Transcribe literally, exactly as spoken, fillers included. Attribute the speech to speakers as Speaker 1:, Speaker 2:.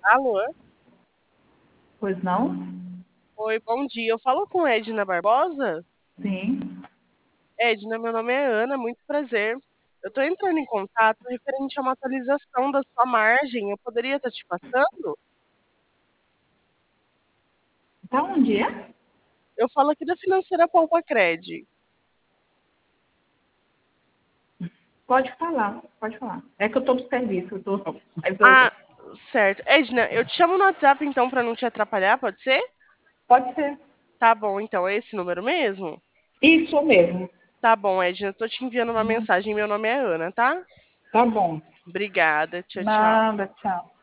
Speaker 1: Alô?
Speaker 2: Pois não?
Speaker 1: Oi, bom dia. Eu falo com Edna Barbosa?
Speaker 2: Sim.
Speaker 1: Edna, meu nome é Ana, muito prazer. Eu estou entrando em contato referente a uma atualização da sua margem. Eu poderia estar te passando?
Speaker 2: Tá onde é?
Speaker 1: Eu falo aqui da financeira Poupa Cred.
Speaker 2: Pode falar, pode falar. É que eu tô no serviço, eu tô. Mas eu...
Speaker 1: Ah, certo. Edna, eu te chamo no WhatsApp então para não te atrapalhar, pode ser?
Speaker 2: Pode ser.
Speaker 1: Tá bom, então é esse número mesmo?
Speaker 2: Isso mesmo.
Speaker 1: Tá bom, Edna, eu tô te enviando uma mensagem. Meu nome é Ana, tá?
Speaker 2: Tá bom.
Speaker 1: Obrigada. Tchau, tchau.
Speaker 2: Nada, tchau.